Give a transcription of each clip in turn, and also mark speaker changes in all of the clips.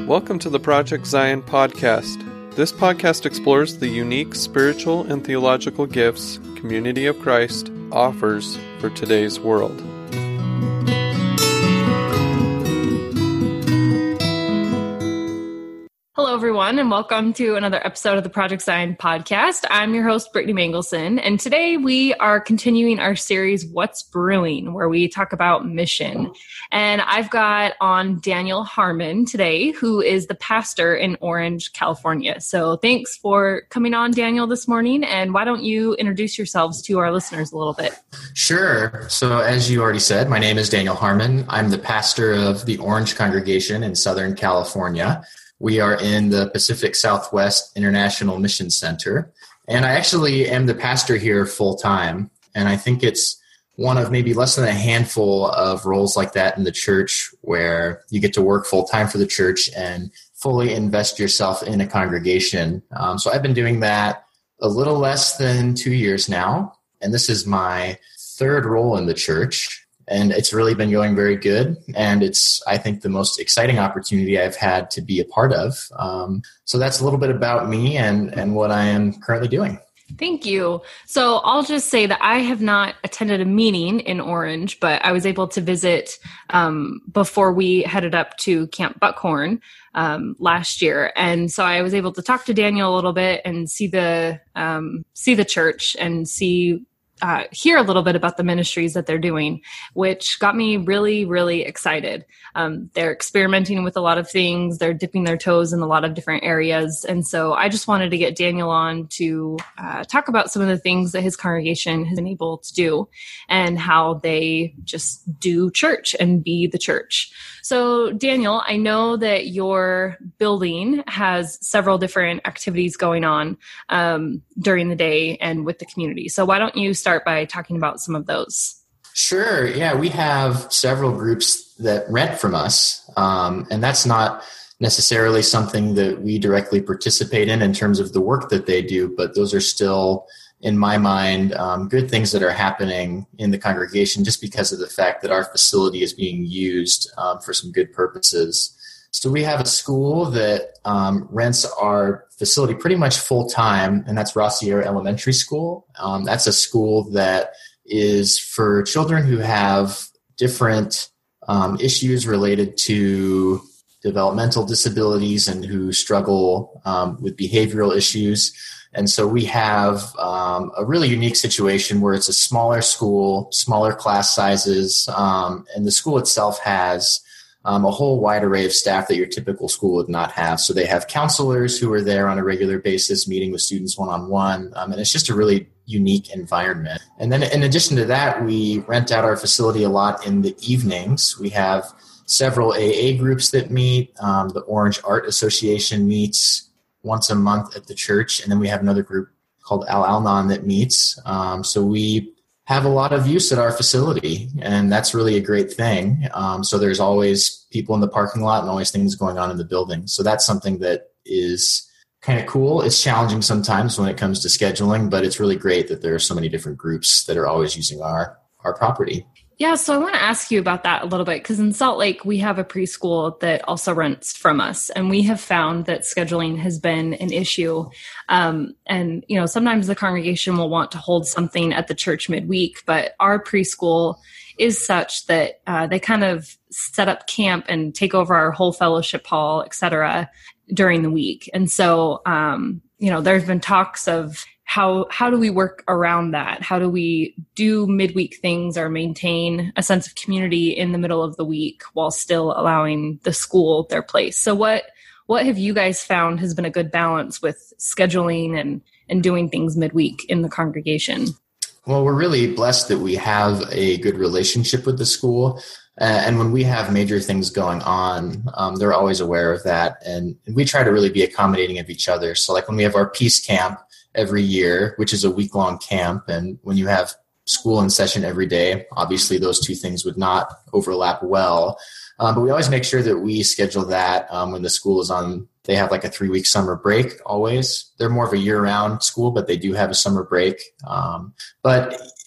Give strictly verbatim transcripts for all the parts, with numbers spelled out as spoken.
Speaker 1: Welcome to the Project Zion podcast. This podcast explores the unique spiritual and theological gifts Community of Christ offers for today's world.
Speaker 2: Hello, everyone, and welcome to another episode of the Project Zion podcast. I'm your host, Brittany Mangelson, and today we are continuing our series, What's Brewing, where we talk about mission. And I've got on Daniel Harmon today, who is the pastor in Orange, California. So thanks for coming on, Daniel, this morning. And why don't you introduce yourselves to our listeners a little bit?
Speaker 3: Sure. So as you already said, my name is Daniel Harmon. I'm the pastor of the Orange congregation in Southern California. We are in the Pacific Southwest International Mission Center, and I actually am the pastor here full-time, and I think it's one of maybe less than a handful of roles like that in the church where you get to work full-time for the church and fully invest yourself in a congregation. Um, so I've been doing that a little less than two years now, and this is my third role in the church. And it's really been going very good. And it's, I think, the most exciting opportunity I've had to be a part of. Um, so that's a little bit about me and, and what I am currently doing.
Speaker 2: Thank you. So I'll just say that I have not attended a meeting in Orange, but I was able to visit um, before we headed up to Camp Buckhorn um, last year. And so I was able to talk to Daniel a little bit and see the um, see the church and see Uh, hear a little bit about the ministries that they're doing, which got me really, really excited. Um, they're experimenting with a lot of things. They're dipping their toes in a lot of different areas. And so I just wanted to get Daniel on to uh, talk about some of the things that his congregation has been able to do and how they just do church and be the church. So Daniel, I know that your building has several different activities going on um, during the day and with the community. So why don't you start by talking about some of those?
Speaker 3: Sure. Yeah, we have several groups that rent from us, um, and that's not necessarily something that we directly participate in in terms of the work that they do, but those are still, in my mind, um, good things that are happening in the congregation just because of the fact that our facility is being used um, for some good purposes. So we have a school that um, rents our facility pretty much full time, and that's Rossier Elementary School. Um, that's a school that is for children who have different um, issues related to developmental disabilities and who struggle um, with behavioral issues. And so we have um, a really unique situation where it's a smaller school, smaller class sizes, um, and the school itself has Um, a whole wide array of staff that your typical school would not have. So they have counselors who are there on a regular basis, meeting with students one-on-one, um, and it's just a really unique environment. And then in addition to that, we rent out our facility a lot in the evenings. We have several A A groups that meet. Um, the Orange Art Association meets once a month at the church, and then we have another group called Al-Anon that meets. Um, so we have a lot of use at our facility, and that's really a great thing. Um, so there's always people in the parking lot and always things going on in the building. So that's something that is kind of cool. It's challenging sometimes when it comes to scheduling, but it's really great that there are so many different groups that are always using our, our property.
Speaker 2: Yeah, so I want to ask you about that a little bit, because in Salt Lake, we have a preschool that also rents from us, and we have found that scheduling has been an issue. Um, and, you know, sometimes the congregation will want to hold something at the church midweek, but our preschool is such that uh, they kind of set up camp and take over our whole fellowship hall, et cetera, during the week. And so, um, you know, there's been talks of How how do we work around that? How do we do midweek things or maintain a sense of community in the middle of the week while still allowing the school their place? So what what have you guys found has been a good balance with scheduling and, and doing things midweek in the congregation?
Speaker 3: Well, we're really blessed that we have a good relationship with the school. Uh, and when we have major things going on, um, they're always aware of that. And we try to really be accommodating of each other. So like when we have our Peace Camp every year, which is a week-long camp, and when you have school in session every day, obviously those two things would not overlap well. Um, but we always make sure that we schedule that um, when the school is on. They have like a three-week summer break always. They're more of a year-round school, but they do have a summer break. Um, but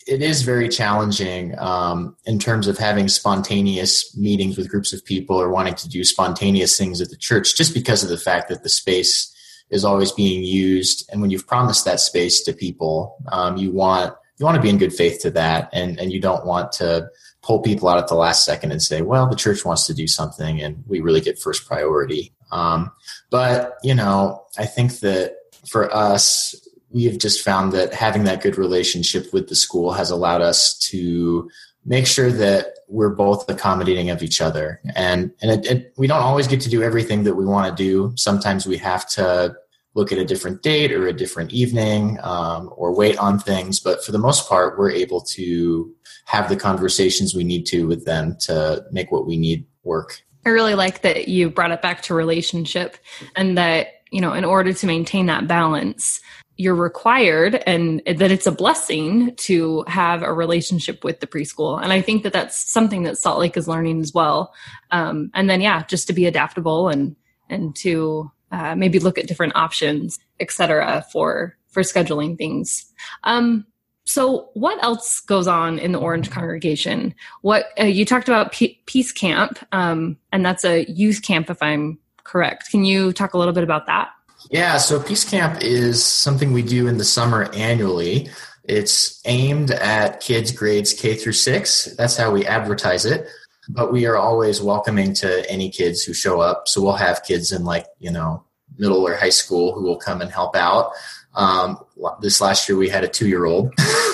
Speaker 3: it is very challenging um, in terms of having spontaneous meetings with groups of people or wanting to do spontaneous things at the church, just because of the fact that the space is always being used. And when you've promised that space to people, um, you want you want to be in good faith to that, and, and you don't want to pull people out at the last second and say, well, the church wants to do something and we really get first priority. Um, but, you know, I think that for us, we have just found that having that good relationship with the school has allowed us to make sure that we're both accommodating of each other. And, and it, it, we don't always get to do everything that we want to do. Sometimes we have to look at a different date or a different evening um, or wait on things. But for the most part, we're able to have the conversations we need to with them to make what we need work.
Speaker 2: I really like that you brought it back to relationship, and that, you know, in order to maintain that balance, you're required, and that it's a blessing to have a relationship with the preschool. And I think that that's something that Salt Lake is learning as well. Um, and then, yeah, just to be adaptable and, and to uh, maybe look at different options, et cetera, for, for scheduling things. Um, so what else goes on in the Orange congregation? What uh, you talked about P- Peace Camp, um, and that's a youth camp, if I'm correct. Can you talk a little bit about that?
Speaker 3: Yeah, so Peace Camp is something we do in the summer annually. It's aimed at kids grades K through six. That's how we advertise it. But we are always welcoming to any kids who show up. So we'll have kids in like, you know, middle or high school who will come and help out. Um, this last year we had a two-year-old.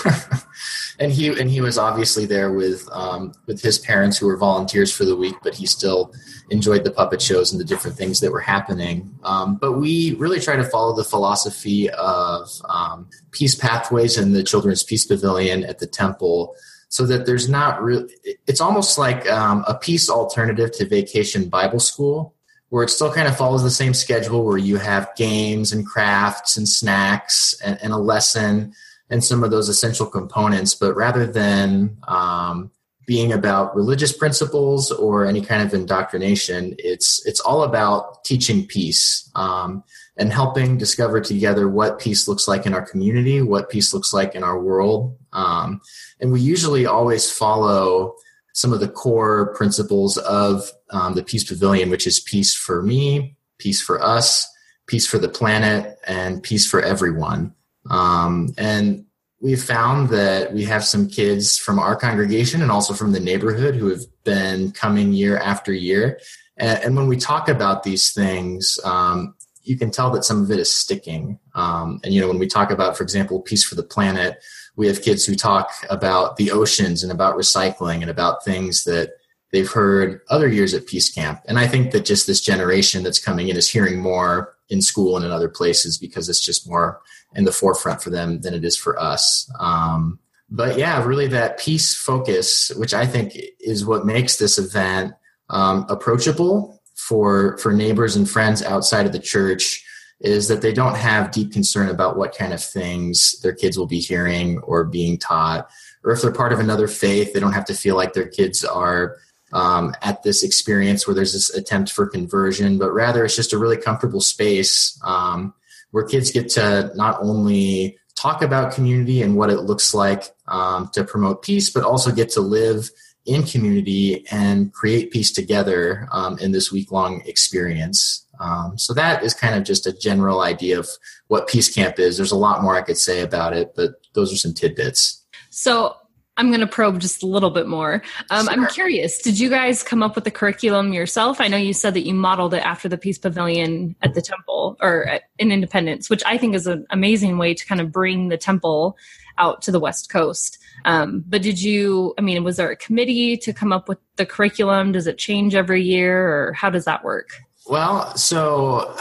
Speaker 3: And he and he was obviously there with um, with his parents who were volunteers for the week, but he still enjoyed the puppet shows and the different things that were happening. Um, but we really try to follow the philosophy of um, peace pathways in the Children's Peace Pavilion at the temple, so that there's not really – it's almost like um, a peace alternative to Vacation Bible School, where it still kind of follows the same schedule where you have games and crafts and snacks and, and a lesson – and some of those essential components, but rather than um, being about religious principles or any kind of indoctrination, it's it's all about teaching peace um, and helping discover together what peace looks like in our community, what peace looks like in our world. Um, and we usually always follow some of the core principles of um, the Peace Pavilion, which is peace for me, peace for us, peace for the planet, and peace for everyone. Um, and we've found that we have some kids from our congregation and also from the neighborhood who have been coming year after year. And, and when we talk about these things, um, you can tell that some of it is sticking. Um, and, you know, when we talk about, for example, Peace for the Planet, we have kids who talk about the oceans and about recycling and about things that they've heard other years at Peace Camp. And I think that just this generation that's coming in is hearing more in school and in other places because it's just more in the forefront for them than it is for us. Um, but yeah, really that peace focus, which I think is what makes this event um, approachable for, for neighbors and friends outside of the church, is that they don't have deep concern about what kind of things their kids will be hearing or being taught. Or if they're part of another faith, they don't have to feel like their kids are um, at this experience where there's this attempt for conversion, but rather it's just a really comfortable space um, where kids get to not only talk about community and what it looks like um, to promote peace, but also get to live in community and create peace together um, in this week-long experience. Um, so that is kind of just a general idea of what Peace Camp is. There's a lot more I could say about it, but those are some tidbits.
Speaker 2: So I'm going to probe just a little bit more. Um, sure. I'm curious, did you guys come up with the curriculum yourself? I know you said that you modeled it after the Peace Pavilion at the temple or at, in Independence, which I think is an amazing way to kind of bring the temple out to the West Coast. Um, but did you, I mean, was there a committee to come up with the curriculum? Does it change every year, or how does that work?
Speaker 3: Well, so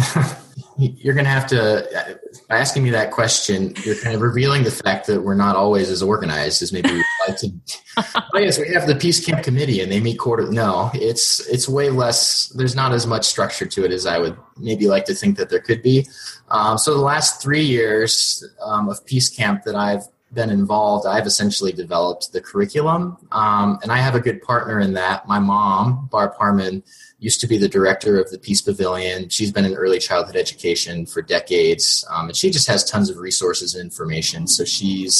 Speaker 3: you're going to have to, by asking me that question, you're kind of revealing the fact that we're not always as organized as maybe we'd like to. But yes, we have the Peace Camp Committee and they meet quarter. No, it's, it's way less, there's not as much structure to it as I would maybe like to think that there could be. Um, so the last three years um, of Peace Camp that I've been involved, I've essentially developed the curriculum. Um, and I have a good partner in that. My mom, Barb Harmon, used to be the director of the Peace Pavilion. She's been in early childhood education for decades. Um, and she just has tons of resources and information. So she's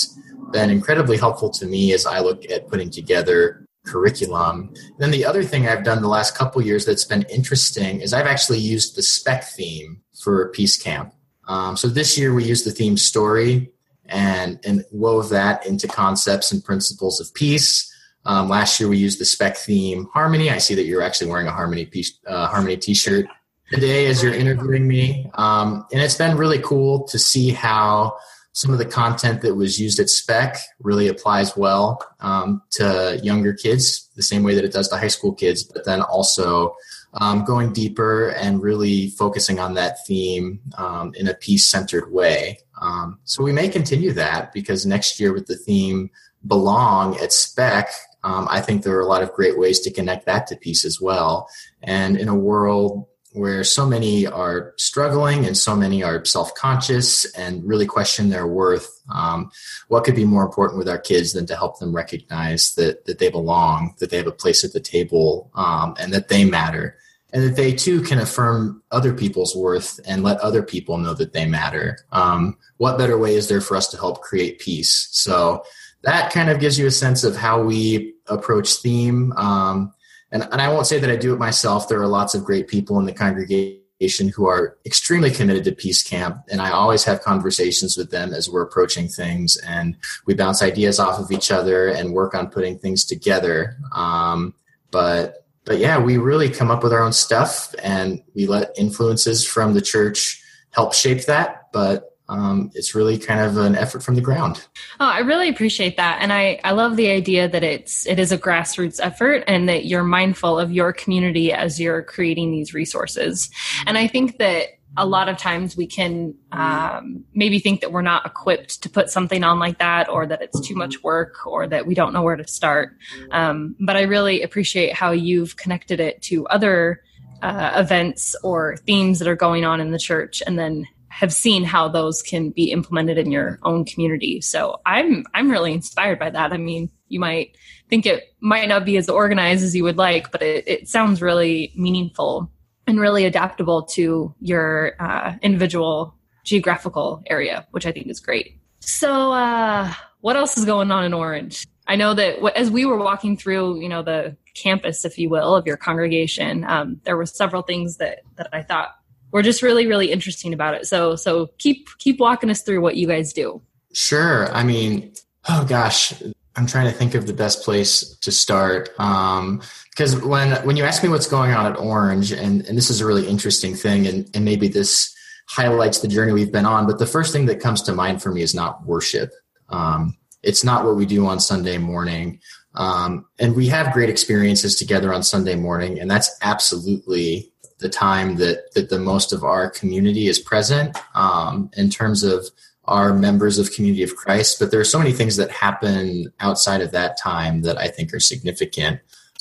Speaker 3: been incredibly helpful to me as I look at putting together curriculum. Then the other thing I've done the last couple of years that's been interesting is I've actually used the SPEC theme for Peace Camp. Um, so this year we used the theme story and, and wove that into concepts and principles of peace. Um, last year we used the SPEC theme harmony. I see that you're actually wearing a harmony piece, uh, harmony t-shirt today as you're interviewing me. Um, and it's been really cool to see how some of the content that was used at SPEC really applies well um, to younger kids, the same way that it does to high school kids, but then also um, going deeper and really focusing on that theme um, in a peace-centered way. Um, so we may continue that because next year with the theme Belong at SPEC, um, I think there are a lot of great ways to connect that to peace as well. And in a world where so many are struggling and so many are self-conscious and really question their worth, um, what could be more important with our kids than to help them recognize that that they belong, that they have a place at the table, um, and that they matter, and that they too can affirm other people's worth and let other people know that they matter. Um, what better way is there for us to help create peace? So that kind of gives you a sense of how we approach theme. Um, And, and I won't say that I do it myself. There are lots of great people in the congregation who are extremely committed to Peace Camp, and I always have conversations with them as we're approaching things, and we bounce ideas off of each other and work on putting things together. Um, but but yeah, we really come up with our own stuff, and we let influences from the church help shape that, but Um, it's really kind of an effort from the ground.
Speaker 2: Oh, I really appreciate that. And I, I love the idea that it's, it is a grassroots effort and that you're mindful of your community as you're creating these resources. And I think that a lot of times we can um, maybe think that we're not equipped to put something on like that, or that it's too much work, or that we don't know where to start. Um, but I really appreciate how you've connected it to other uh, events or themes that are going on in the church, and then have seen how those can be implemented in your own community. So I'm I'm really inspired by that. I mean, you might think it might not be as organized as you would like, but it, it sounds really meaningful and really adaptable to your uh, individual geographical area, which I think is great. So uh, what else is going on in Orange? I know that w- as we were walking through, you know, the campus, if you will, of your congregation, um, there were several things that that I thought were just really, really interesting about it. So, so keep keep walking us through what you guys do.
Speaker 3: Sure. I mean, oh gosh, I'm trying to think of the best place to start. Um, because when when you ask me what's going on at Orange, and, and this is a really interesting thing, and, and maybe this highlights the journey we've been on, but the first thing that comes to mind for me is not worship. Um, it's not what we do on Sunday morning. Um, and we have great experiences together on Sunday morning, and that's absolutely the time that, that the most of our community is present um, in terms of our members of Community of Christ. But there are so many things that happen outside of that time that I think are significant.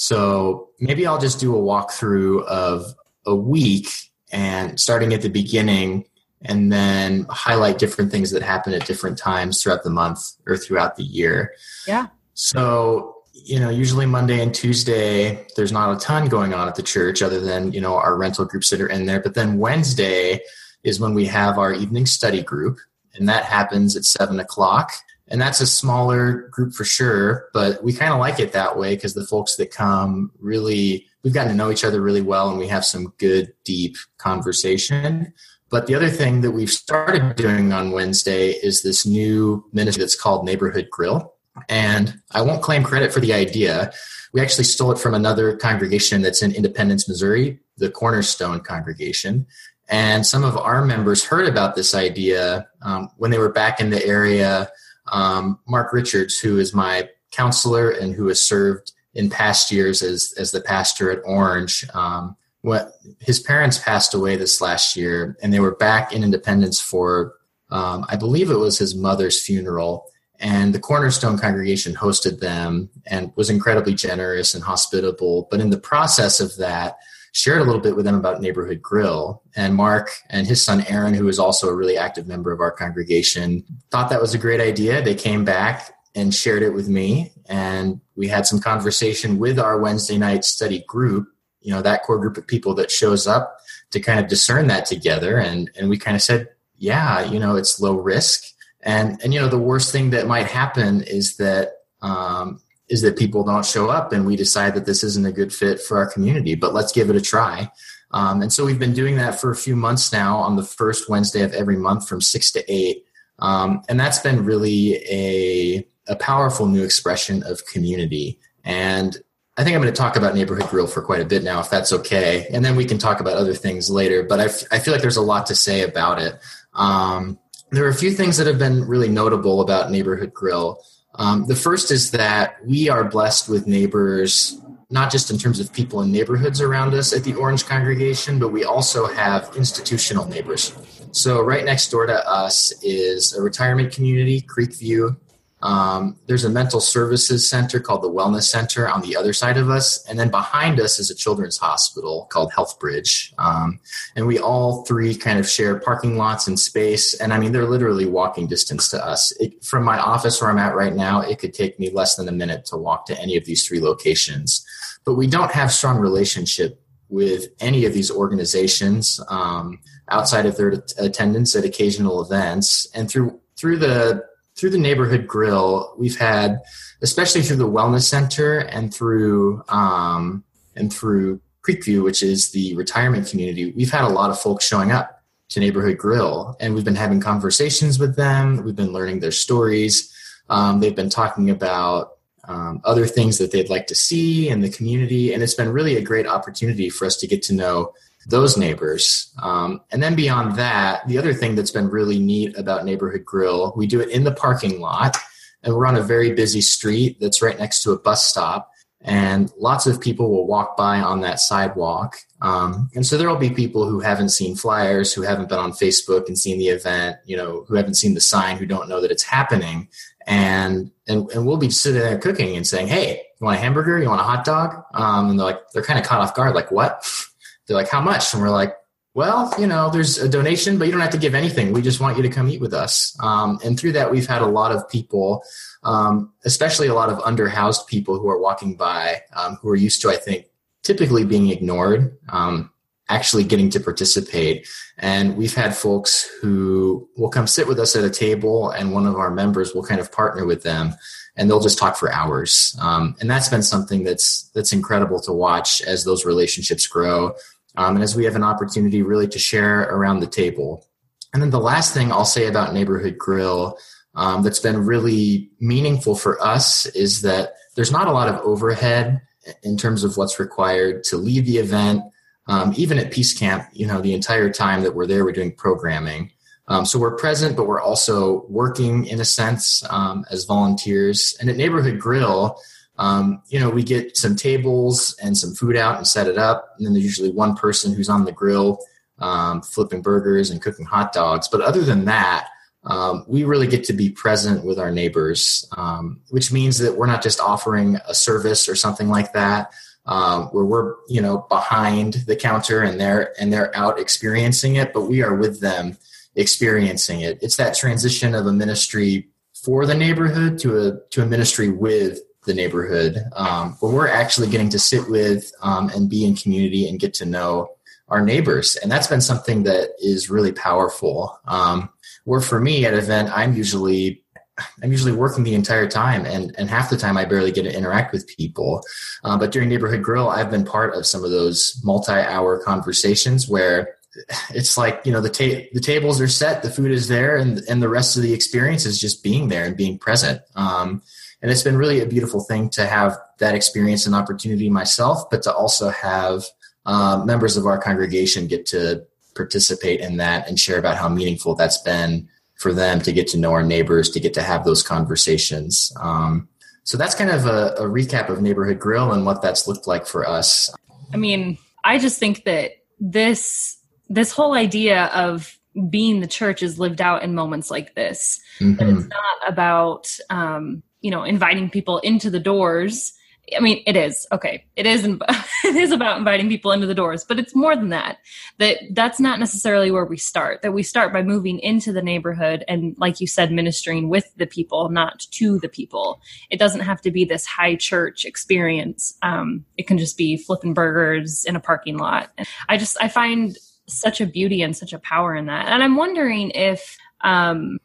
Speaker 3: So maybe I'll just do a walkthrough of a week, and starting at the beginning, and then highlight different things that happen at different times throughout the month or throughout the year.
Speaker 2: Yeah.
Speaker 3: So, you know, usually Monday and Tuesday, there's not a ton going on at the church other than, you know, our rental groups that are in there. But then Wednesday is when we have our evening study group, and that happens at seven o'clock. And that's a smaller group for sure, but we kind of like it that way because the folks that come really, we've gotten to know each other really well, and we have some good, deep conversation. But the other thing that we've started doing on Wednesday is this new ministry that's called Neighborhood Grill. And I won't claim credit for the idea. We actually stole it from another congregation that's in Independence, Missouri, the Cornerstone congregation. And some of our members heard about this idea um, when they were back in the area. Um, Mark Richards, who is my counselor and who has served in past years as, as the pastor at Orange, um, what, his parents passed away this last year, and they were back in Independence for, um, I believe it was his mother's funeral. And the Cornerstone congregation hosted them and was incredibly generous and hospitable. But in the process of that, shared a little bit with them about Neighborhood Grill. And Mark and his son Aaron, who is also a really active member of our congregation, thought that was a great idea. They came back and shared it with me. And we had some conversation with our Wednesday night study group, you know, that core group of people that shows up to kind of discern that together. And, and we kind of said, yeah, you know, it's low risk. And, and, you know, the worst thing that might happen is that, um, is that people don't show up and we decide that this isn't a good fit for our community, but let's give it a try. Um, and so we've been doing that for a few months now on the first Wednesday of every month from six to eight. Um, and that's been really a, a powerful new expression of community. And I think I'm going to talk about Neighborhood Grill for quite a bit now, if that's okay. And then we can talk about other things later. But I, f- I feel like there's a lot to say about it. Um, there are a few things that have been really notable about Neighborhood Grill. Um, the first is that we are blessed with neighbors, not just in terms of people in neighborhoods around us at the Orange congregation, but we also have institutional neighbors. So right next door to us is a retirement community, Creekview. Um, there's a mental services center called the Wellness Center on the other side of us. And then behind us is a children's hospital called Healthbridge. Um, and we all three kind of share parking lots and space. And I mean, they're literally walking distance to us. It, from my office where I'm at right now, it could take me less than a minute to walk to any of these three locations. But we don't have strong relationship with any of these organizations um, outside of their attendance at occasional events. And through through the Through the Neighborhood Grill, we've had, especially through the Wellness Center and through um, and through Creekview, which is the retirement community, we've had a lot of folks showing up to Neighborhood Grill, and we've been having conversations with them. We've been learning their stories. Um, they've been talking about um, other things that they'd like to see in the community, and it's been really a great opportunity for us to get to know those neighbors. Um, and then beyond that, the other thing that's been really neat about Neighborhood Grill, we do it in the parking lot, and we're on a very busy street that's right next to a bus stop, and lots of people will walk by on that sidewalk. Um, and so there will be people who haven't seen flyers, who haven't been on Facebook and seen the event, you know, who haven't seen the sign, who don't know that it's happening. And, and, and we'll be sitting there cooking and saying, hey, you want a hamburger? You want a hot dog? Um, and they're like, they're kind of caught off guard. Like, what? They're like, how much? And we're like, well, you know, there's a donation, but you don't have to give anything. We just want you to come eat with us. Um, and through that, we've had a lot of people, um, especially a lot of underhoused people who are walking by, um, who are used to, I think, typically being ignored, um, actually getting to participate. And we've had folks who will come sit with us at a table, and one of our members will kind of partner with them, and they'll just talk for hours. Um, and that's been something that's that's incredible to watch as those relationships grow. Um, and as we have an opportunity really to share around the table. And then the last thing I'll say about Neighborhood Grill um, that's been really meaningful for us is that there's not a lot of overhead in terms of what's required to lead the event. Um, even at Peace Camp, you know, the entire time that we're there, we're doing programming. Um, so we're present, but we're also working in a sense um, as volunteers. And at Neighborhood Grill, Um, you know, we get some tables and some food out and set it up. And then there's usually one person who's on the grill, um, flipping burgers and cooking hot dogs. But other than that, um, we really get to be present with our neighbors, um, which means that we're not just offering a service or something like that, um, where we're, you know, behind the counter and they're, and they're out experiencing it, but we are with them experiencing it. It's that transition of a ministry for the neighborhood to a, to a ministry with the neighborhood, um, where we're actually getting to sit with um, and be in community and get to know our neighbors. And that's been something that is really powerful. Um, where for me at an event, I'm usually I'm usually working the entire time, and, and half the time I barely get to interact with people. Uh, but during Neighborhood Grill, I've been part of some of those multi-hour conversations where it's like, you know, the ta- the tables are set, the food is there, and and the rest of the experience is just being there and being present. Um, And it's been really a beautiful thing to have that experience and opportunity myself, but to also have uh, members of our congregation get to participate in that and share about how meaningful that's been for them to get to know our neighbors, to get to have those conversations. Um, so that's kind of a, a recap of Neighborhood Grill and what that's looked like for us.
Speaker 2: I mean, I just think that this this whole idea of being the church is lived out in moments like this. Mm-hmm. And it's not about um, you know, inviting people into the doors. I mean, it is. Okay. It is, it is about inviting people into the doors, but it's more than that, that that's not necessarily where we start, that we start by moving into the neighborhood. And like you said, ministering with the people, not to the people. It doesn't have to be this high church experience. Um, it can just be flipping burgers in a parking lot. And I just, I find such a beauty and such a power in that. And I'm wondering if, um,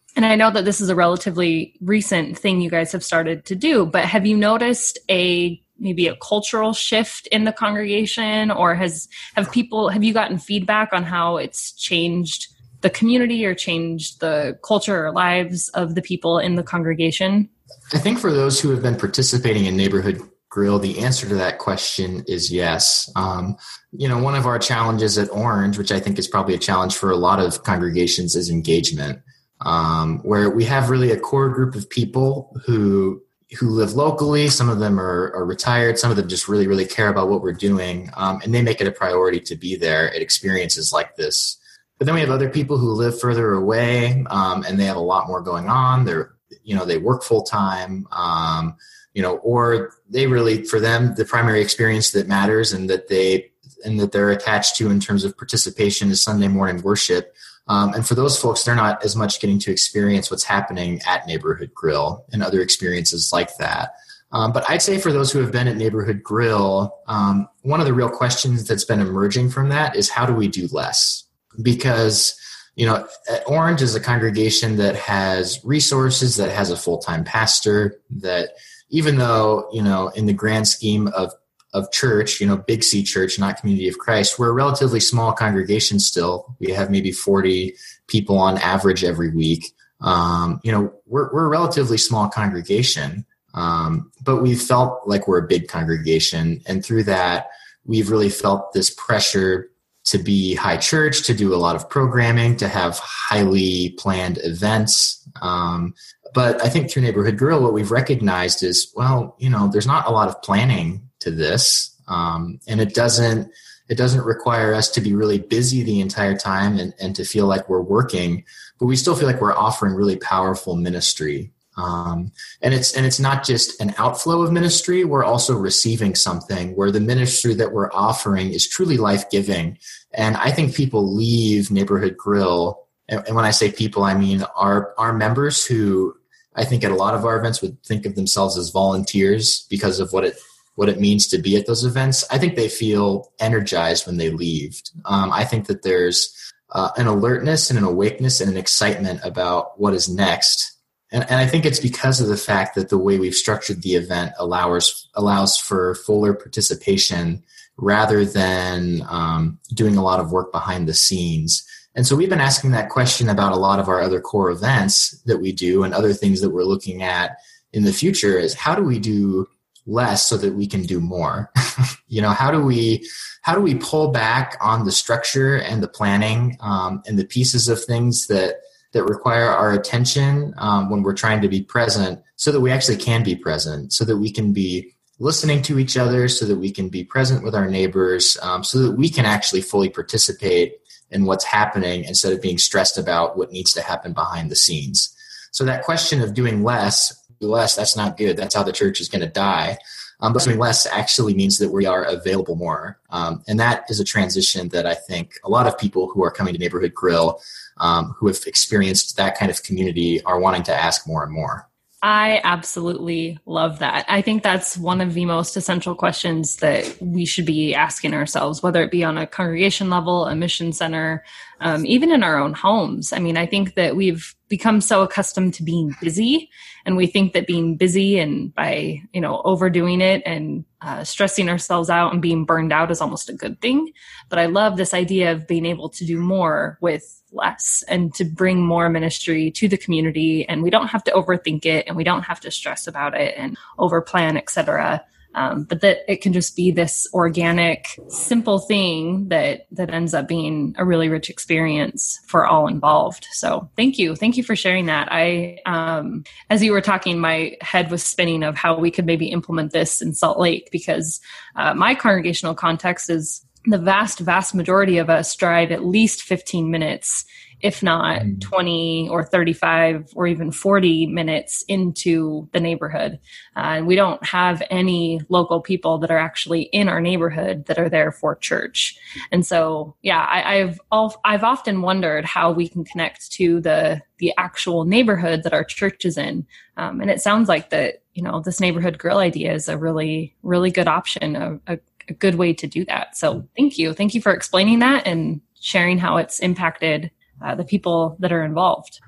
Speaker 2: And I know that this is a relatively recent thing you guys have started to do, but have you noticed a maybe a cultural shift in the congregation, or has have people have you gotten feedback on how it's changed the community or changed the culture or lives of the people in the congregation?
Speaker 3: I think for those who have been participating in Neighborhood Grill, the answer to that question is yes. Um, you know, one of our challenges at Orange, which I think is probably a challenge for a lot of congregations, is engagement. Um, where we have really a core group of people who who live locally. Some of them are, are retired. Some of them just really, really care about what we're doing, um, and they make it a priority to be there at experiences like this. But then we have other people who live further away, um, and they have a lot more going on. They're, you know, they work full time, um, you know, or they really, for them, the primary experience that matters and that they and that they're attached to in terms of participation is Sunday morning worship. Um, and for those folks, they're not as much getting to experience what's happening at Neighborhood Grill and other experiences like that. Um, but I'd say for those who have been at Neighborhood Grill, um, one of the real questions that's been emerging from that is, how do we do less? Because, you know, Orange is a congregation that has resources, that has a full-time pastor, that even though, you know, in the grand scheme of of church, you know, Big C Church, not Community of Christ, we're a relatively small congregation still. We have maybe forty people on average every week. Um, you know, we're, we're a relatively small congregation, um, but we've felt like we're a big congregation. And through that, we've really felt this pressure to be high church, to do a lot of programming, to have highly planned events. Um, but I think through Neighborhood Grill, what we've recognized is, well, you know, there's not a lot of planning to this. Um, and it doesn't, it doesn't require us to be really busy the entire time and, and to feel like we're working, but we still feel like we're offering really powerful ministry. Um, and it's, and it's not just an outflow of ministry. We're also receiving something where the ministry that we're offering is truly life-giving. And I think people leave Neighborhood Grill. And, and when I say people, I mean our, our members, who I think at a lot of our events would think of themselves as volunteers because of what it, what it means to be at those events. I think they feel energized when they leave. Um, I think that there's uh, an alertness and an awakeness and an excitement about what is next. And, and I think it's because of the fact that the way we've structured the event allows, allows for fuller participation rather than um, doing a lot of work behind the scenes. And so we've been asking that question about a lot of our other core events that we do and other things that we're looking at in the future is, how do we do less so that we can do more? You know, how do we, how do we pull back on the structure and the planning um, and the pieces of things that, that require our attention um, when we're trying to be present, so that we actually can be present, so that we can be listening to each other, so that we can be present with our neighbors, um, so that we can actually fully participate in what's happening instead of being stressed about what needs to happen behind the scenes. So that question of doing less, less, that's not good. That's how the church is going to die. Um, but doing less actually means that we are available more. Um, and that is a transition that I think a lot of people who are coming to Neighborhood Grill, um, who have experienced that kind of community, are wanting to ask more and more.
Speaker 2: I absolutely love that. I think that's one of the most essential questions that we should be asking ourselves, whether it be on a congregation level, a mission center, um, even in our own homes. I mean, I think that we've become so accustomed to being busy, and we think that being busy and by, you know, overdoing it and uh, stressing ourselves out and being burned out is almost a good thing. But I love this idea of being able to do more with less and to bring more ministry to the community. And we don't have to overthink it, and we don't have to stress about it and overplan, et cetera. Um, but that it can just be this organic, simple thing that, that ends up being a really rich experience for all involved. So thank you. Thank you for sharing that. I, um, as you were talking, my head was spinning of how we could maybe implement this in Salt Lake, because uh, my congregational context is the vast, vast majority of us drive at least fifteen minutes, if not twenty or thirty-five or even forty minutes into the neighborhood. Uh, and we don't have any local people that are actually in our neighborhood that are there for church. And so, yeah, I, I've al- I've often wondered how we can connect to the the actual neighborhood that our church is in. Um, and it sounds like that, you know, this Neighborhood Grill idea is a really, really good option, a, a a good way to do that. So thank you. Thank you for explaining that and sharing how it's impacted uh, the people that are involved.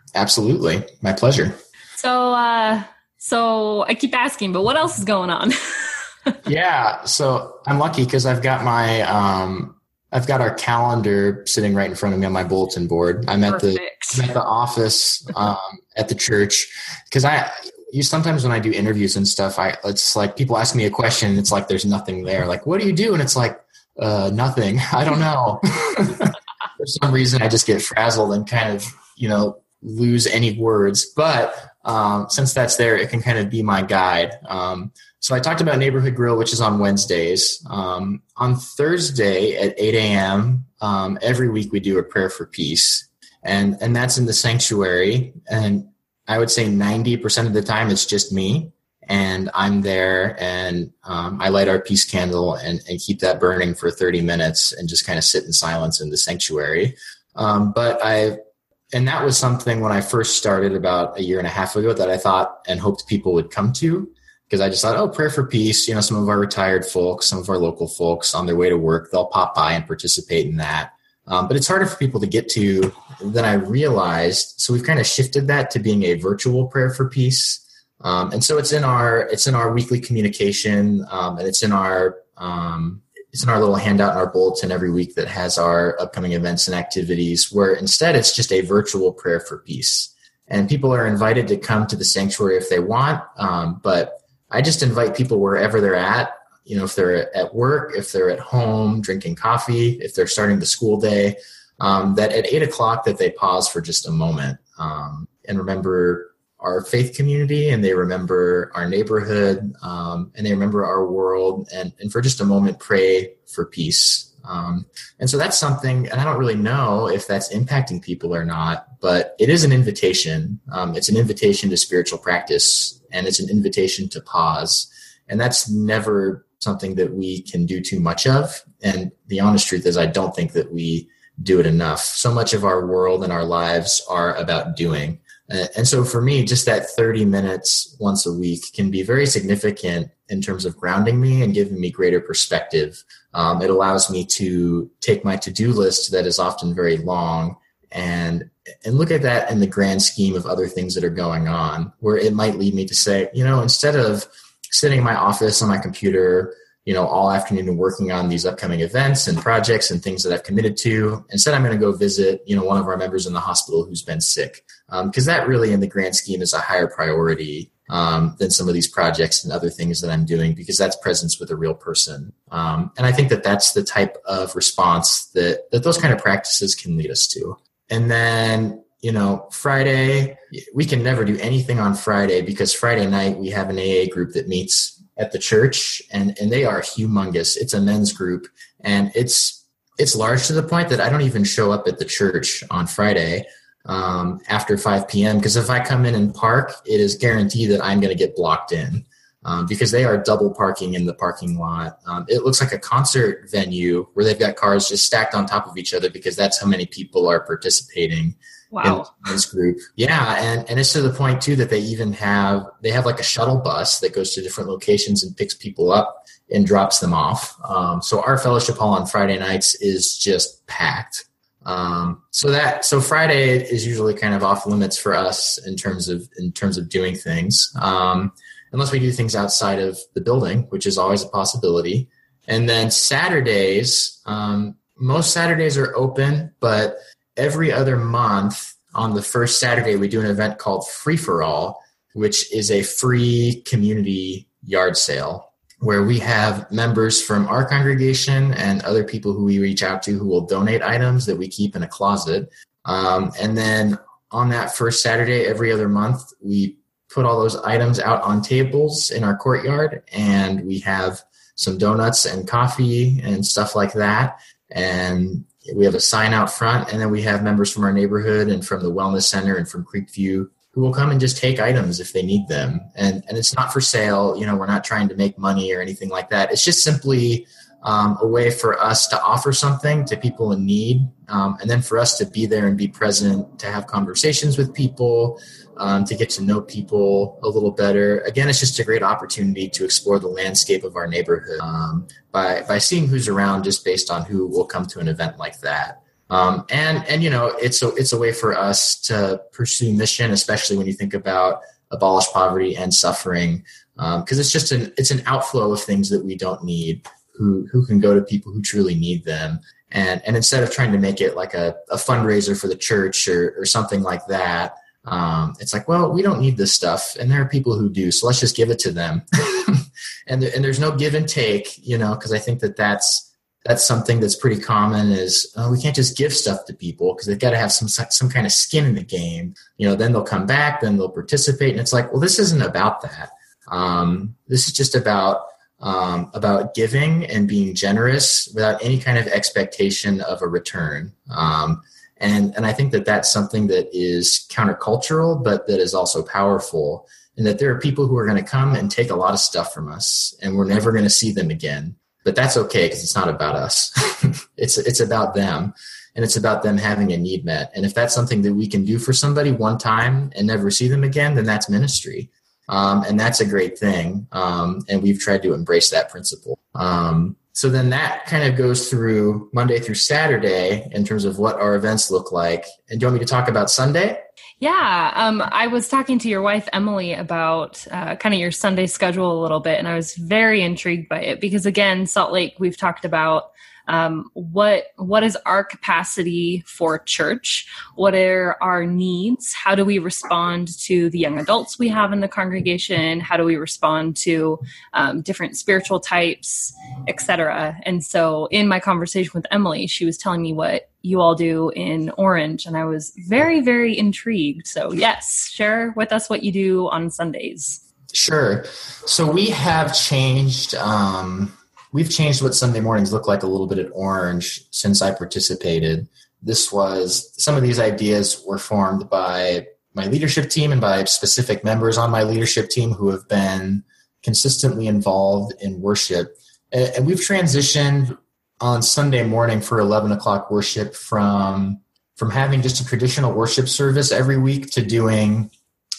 Speaker 3: Absolutely. My pleasure.
Speaker 2: So, uh, so I keep asking, but what else is going on?
Speaker 3: Yeah. So I'm lucky because I've got my, um, I've got our calendar sitting right in front of me on my bulletin board. I'm at Perfect. the, I'm at the office, um, at the church. Cause I, you sometimes when I do interviews and stuff, I, it's like people ask me a question. It's like, there's nothing there. Like, what do you do? And it's like, uh, nothing. I don't know. For some reason, I just get frazzled and kind of, you know, lose any words. But um, since that's there, it can kind of be my guide. Um, so I talked about Neighborhood Grill, which is on Wednesdays. Um, on Thursday at eight a.m., um, every week we do a prayer for peace. And, and that's in the sanctuary. And I would say ninety percent of the time it's just me. And I'm there and um, I light our peace candle and, and keep that burning for thirty minutes and just kind of sit in silence in the sanctuary. Um, but I, and that was something when I first started about a year and a half ago that I thought and hoped people would come to, because I just thought, oh, prayer for peace. You know, some of our retired folks, some of our local folks on their way to work, they'll pop by and participate in that. Um, but it's harder for people to get to than I realized. So we've kind of shifted that to being a virtual prayer for peace. Um, and so it's in our, it's in our weekly communication, um, and it's in our, um, it's in our little handout in our bulletin every week that has our upcoming events and activities, where instead it's just a virtual prayer for peace. And people are invited to come to the sanctuary if they want. Um, but I just invite people wherever they're at, you know, if they're at work, if they're at home drinking coffee, if they're starting the school day, um, that at eight o'clock that they pause for just a moment, um, and remember our faith community, and they remember our neighborhood, um, and they remember our world, and, and for just a moment, pray for peace. Um, and so that's something, and I don't really know if that's impacting people or not, but it is an invitation. Um, it's an invitation to spiritual practice, and it's an invitation to pause. And that's never something that we can do too much of. And the honest truth is I don't think that we do it enough. So much of our world and our lives are about doing. And so for me, just that thirty minutes once a week can be very significant in terms of grounding me and giving me greater perspective. Um, it allows me to take my to-do list that is often very long and and look at that in the grand scheme of other things that are going on, where it might lead me to say, you know, instead of sitting in my office on my computer, you know, all afternoon and working on these upcoming events and projects and things that I've committed to, instead I'm going to go visit, you know, one of our members in the hospital who's been sick. Because um, that really, in the grand scheme, is a higher priority um, than some of these projects and other things that I'm doing, because that's presence with a real person. Um, and I think that that's the type of response that, that those kind of practices can lead us to. And then, you know, Friday, we can never do anything on Friday because Friday night we have an A A group that meets at the church, and, and they are humongous. It's a men's group, and it's it's large to the point that I don't even show up at the church on Friday um, after five p.m. because if I come in and park, it is guaranteed that I'm going to get blocked in um, because they are double parking in the parking lot. Um, it looks like a concert venue where they've got cars just stacked on top of each other because that's how many people are participating.
Speaker 2: Wow.
Speaker 3: In this group. Yeah. And, and it's to the point too that they even have, they have like a shuttle bus that goes to different locations and picks people up and drops them off. Um, so our fellowship hall on Friday nights is just packed. Um, so that, so Friday is usually kind of off limits for us in terms of, in terms of doing things. Um, unless we do things outside of the building, which is always a possibility. And then Saturdays, um, most Saturdays are open, but every other month on the first Saturday, we do an event called Free for All, which is a free community yard sale where we have members from our congregation and other people who we reach out to who will donate items that we keep in a closet. Um, and then on that first Saturday, every other month, we put all those items out on tables in our courtyard, and we have some donuts and coffee and stuff like that. And we have a sign out front, and then we have members from our neighborhood and from the wellness center and from Creekview who will come and just take items if they need them. And and it's not for sale. You know, we're not trying to make money or anything like that. It's just simply um, a way for us to offer something to people in need, um, and then for us to be there and be present, to have conversations with people, um, to get to know people a little better. Again, it's just a great opportunity to explore the landscape of our neighborhood um, by by seeing who's around just based on who will come to an event like that. Um, and, and, you know, it's a, it's a way for us to pursue mission, especially when you think about abolish poverty and suffering. Um, cause it's just an, it's an outflow of things that we don't need, who, who can go to people who truly need them. And, and instead of trying to make it like a, a fundraiser for the church or, or something like that, um, it's like, well, we don't need this stuff. And there are people who do, so let's just give it to them. and, and there's no give and take, you know, cause I think that that's, that's something that's pretty common is oh, we can't just give stuff to people because they've got to have some some kind of skin in the game. You know, then they'll come back, then they'll participate. And it's like, well, this isn't about that. Um, this is just about um, about giving and being generous without any kind of expectation of a return. Um, and, and I think that that's something that is countercultural, but that is also powerful. And that there are people who are going to come and take a lot of stuff from us and we're never going to see them again. But that's okay because it's not about us. it's it's about them, and it's about them having a need met. And if that's something that we can do for somebody one time and never see them again, then that's ministry, um, and that's a great thing. Um, and we've tried to embrace that principle. Um, so then that kind of goes through Monday through Saturday in terms of what our events look like. And do you want me to talk about Sunday?
Speaker 2: Yeah, um, I was talking to your wife, Emily, about uh, kind of your Sunday schedule a little bit, and I was very intrigued by it because, again, Salt Lake, we've talked about um, what what is our capacity for church? What are our needs? How do we respond to the young adults we have in the congregation? How do we respond to um, different spiritual types, et cetera? And so in my conversation with Emily, she was telling me what you all do in Orange, and I was very, very intrigued. So yes, share with us what you do on Sundays.
Speaker 3: Sure. So we have changed, um, we've changed what Sunday mornings look like a little bit at Orange since I participated. This was, some of these ideas were formed by my leadership team and by specific members on my leadership team who have been consistently involved in worship. And we've transitioned on Sunday morning for eleven o'clock worship from from having just a traditional worship service every week to doing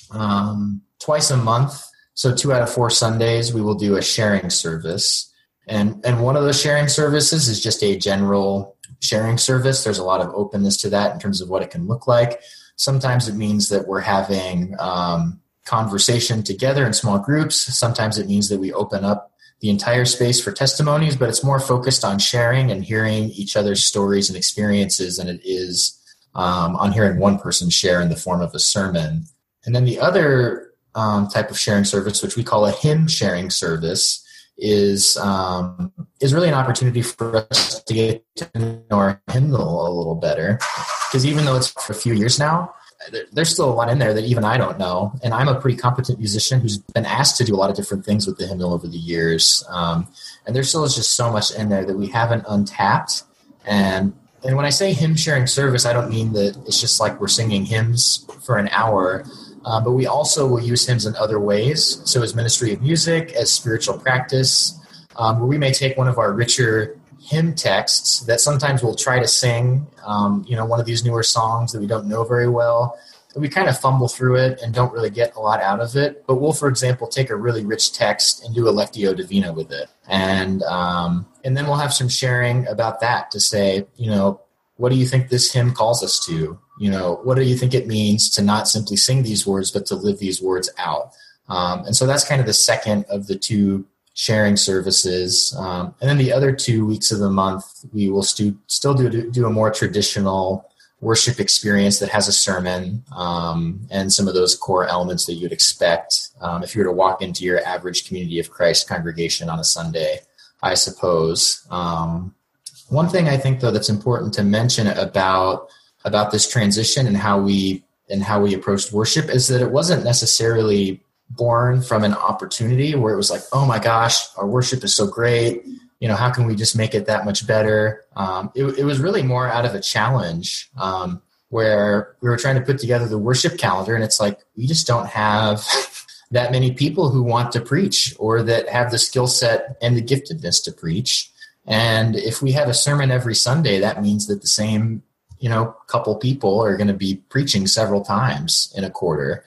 Speaker 3: um, twice a month. So two out of four Sundays, we will do a sharing service. And, and one of those sharing services is just a general sharing service. There's a lot of openness to that in terms of what it can look like. Sometimes it means that we're having um, conversation together in small groups. Sometimes it means that we open up the entire space for testimonies, but it's more focused on sharing and hearing each other's stories and experiences than it is um, on hearing one person share in the form of a sermon. And then the other um, type of sharing service, which we call a hymn sharing service, is um, is really an opportunity for us to get to know our hymnal a little better. Because even though it's for a few years now, there's still a lot in there that even I don't know. And I'm a pretty competent musician who's been asked to do a lot of different things with the hymnal over the years. Um, and there still is just so much in there that we haven't untapped. And and when I say hymn sharing service, I don't mean that it's just like we're singing hymns for an hour, uh, but we also will use hymns in other ways. So as ministry of music, as spiritual practice, um, where we may take one of our richer hymn texts that sometimes we'll try to sing, um, you know, one of these newer songs that we don't know very well. We kind of fumble through it and don't really get a lot out of it. But we'll, for example, take a really rich text and do a Lectio Divina with it. And um, and then we'll have some sharing about that to say, you know, what do you think this hymn calls us to? You know, what do you think it means to not simply sing these words, but to live these words out? Um, and so that's kind of the second of the two sharing services. Um, and then the other two weeks of the month, we will stu- still do, do a more traditional worship experience that has a sermon um, and some of those core elements that you'd expect um, if you were to walk into your average Community of Christ congregation on a Sunday, I suppose. Um, one thing I think, though, that's important to mention about about this transition and how we and how we approached worship is that it wasn't necessarily born from an opportunity where it was like, oh my gosh, our worship is so great. You know, how can we just make it that much better? Um, it, it was really more out of a challenge um, where we were trying to put together the worship calendar. And it's like, we just don't have that many people who want to preach or that have the skill set and the giftedness to preach. And if we have a sermon every Sunday, that means that the same, you know, couple people are going to be preaching several times in a quarter.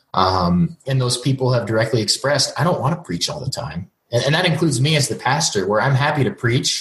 Speaker 3: Um, and those people have directly expressed, I don't want to preach all the time. And, and that includes me as the pastor, where I'm happy to preach,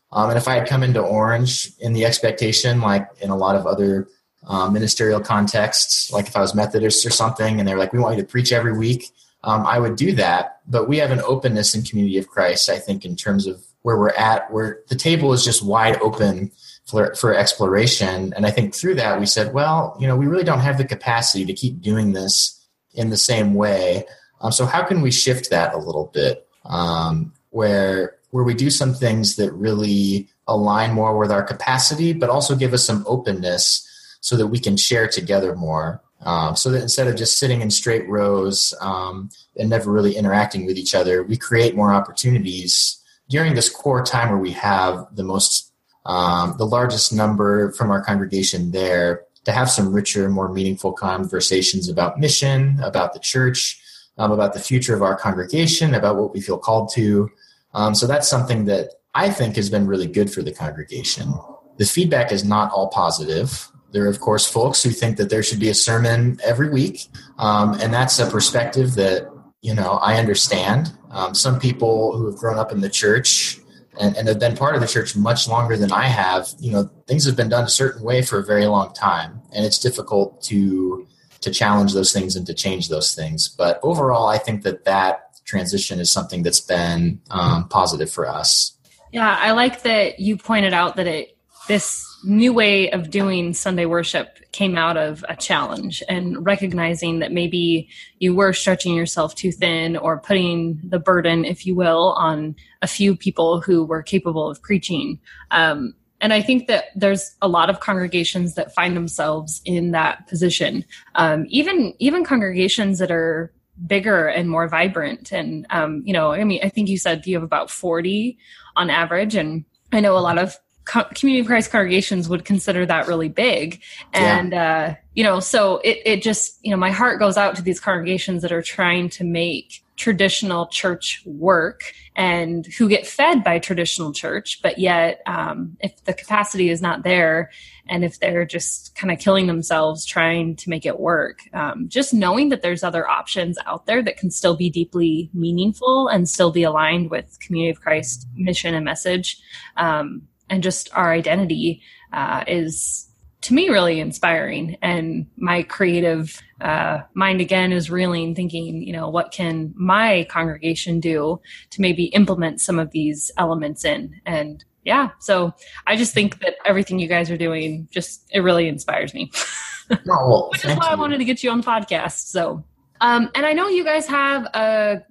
Speaker 3: Um, and if I had come into Orange in the expectation, like in a lot of other um, ministerial contexts, like if I was Methodist or something, and they're like, we want you to preach every week, um, I would do that. But we have an openness in Community of Christ, I think, in terms of where we're at, where the table is just wide open for, for exploration. And I think through that, we said, well, you know, we really don't have the capacity to keep doing this in the same way. Um, so how can we shift that a little bit, um, where where we do some things that really align more with our capacity, but also give us some openness so that we can share together more. Um, so that instead of just sitting in straight rows um, and never really interacting with each other, we create more opportunities during this core time where we have the most, um, the largest number from our congregation there, to have some richer, more meaningful conversations about mission, about the church, um, about the future of our congregation, about what we feel called to. Um, so that's something that I think has been really good for the congregation. The feedback is not all positive. There are, of course, folks who think that there should be a sermon every week. Um, and that's a perspective that, you know, I understand. Um, some people who have grown up in the church and, and have been part of the church much longer than I have, you know, things have been done a certain way for a very long time. And it's difficult to to challenge those things and to change those things. But overall, I think that that transition is something that's been um, positive for us.
Speaker 2: Yeah, I like that you pointed out that it this new way of doing Sunday worship came out of a challenge, and recognizing that maybe you were stretching yourself too thin or putting the burden, if you will, on a few people who were capable of preaching. Um, and I think that there's a lot of congregations that find themselves in that position, um, even even congregations that are bigger and more vibrant. And, um, you know, I mean, I think you said you have about forty on average. And I know a lot of co- Community of Christ congregations would consider that really big. And, yeah. uh, you know, so it, it just, you know, my heart goes out to these congregations that are trying to make traditional church work and who get fed by traditional church. But yet, um, if the capacity is not there, and if they're just kind of killing themselves trying to make it work, um, just knowing that there's other options out there that can still be deeply meaningful and still be aligned with Community of Christ mission and message, um, and just our identity uh, is, to me, really inspiring. And my creative uh, mind, again, is reeling, thinking, you know, what can my congregation do to maybe implement some of these elements in? And yeah, so I just think that everything you guys are doing, just, it really inspires me.
Speaker 3: Oh, well,
Speaker 2: which is why you. I wanted to get you on the podcast. So, um, and I know you guys have a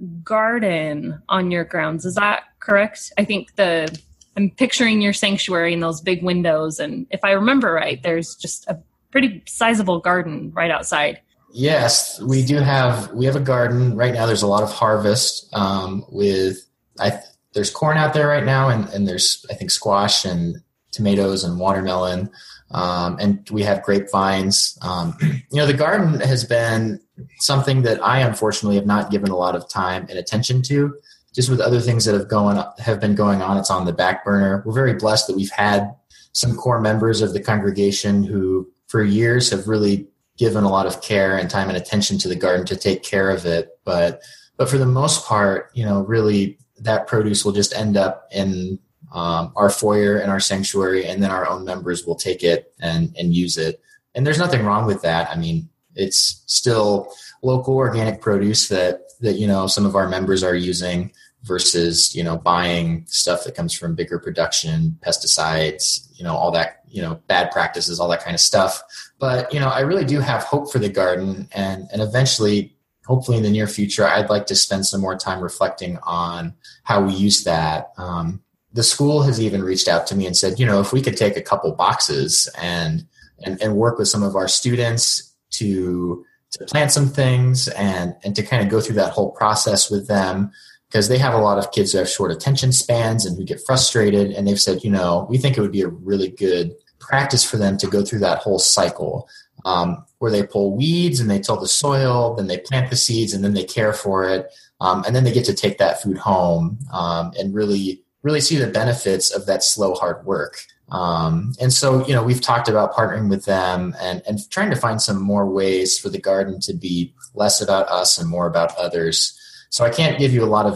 Speaker 2: garden on your grounds. Is that correct? I think the, I'm picturing your sanctuary and those big windows. And if I remember right, there's just a pretty sizable garden right outside.
Speaker 3: Yes, we do have, we have a garden right now. There's a lot of harvest, um, with, I there's corn out there right now, and, and there's, I think, squash and tomatoes and watermelon. Um, and we have grapevines. Um, you know, the garden has been something that I unfortunately have not given a lot of time and attention to. Just with other things that have going have been going on, it's on the back burner. We're very blessed that we've had some core members of the congregation who, for years, have really given a lot of care and time and attention to the garden to take care of it. But but for the most part, you know, really that produce will just end up in um, our foyer and our sanctuary, and then our own members will take it and, and use it. And there's nothing wrong with that. I mean, it's still local organic produce that, that, you know, some of our members are using versus, you know, buying stuff that comes from bigger production, pesticides, you know, all that, you know, bad practices, all that kind of stuff. But, you know, I really do have hope for the garden, and, and eventually, hopefully in the near future, I'd like to spend some more time reflecting on how we use that. Um, the school has even reached out to me and said, you know, if we could take a couple boxes and, and, and work with some of our students to, to plant some things and, and to kind of go through that whole process with them, because they have a lot of kids who have short attention spans and who get frustrated. And they've said, you know, we think it would be a really good practice for them to go through that whole cycle, um, where they pull weeds and they till the soil, then they plant the seeds, and then they care for it. Um, and then they get to take that food home, um, and really, really see the benefits of that slow, hard work. Um, and so, you know, we've talked about partnering with them and, and trying to find some more ways for the garden to be less about us and more about others. So I can't give you a lot of